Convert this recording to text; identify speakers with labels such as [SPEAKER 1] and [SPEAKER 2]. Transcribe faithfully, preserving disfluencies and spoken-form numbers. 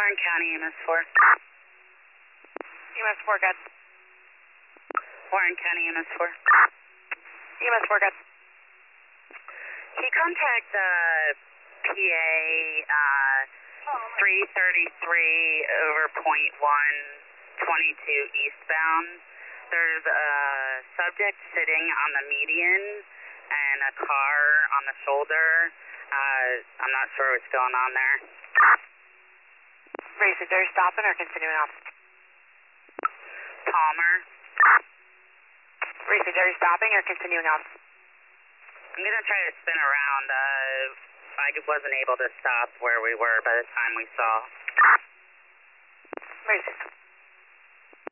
[SPEAKER 1] Warren County, E M S four.
[SPEAKER 2] E M S four, good.
[SPEAKER 1] Warren County, E M S four.
[SPEAKER 2] E M S four, good.
[SPEAKER 1] Can you contact uh, P A uh, three thirty-three over point one twenty-two eastbound? There's a subject sitting on the median and a car on the shoulder. Uh, I'm not sure what's going on there.
[SPEAKER 2] Race, is there stopping or continuing on?
[SPEAKER 1] Palmer.
[SPEAKER 2] Race, is there stopping or continuing on?
[SPEAKER 1] I'm going to try to spin around. Uh, I wasn't able to stop where we were by the time we saw.
[SPEAKER 2] Race.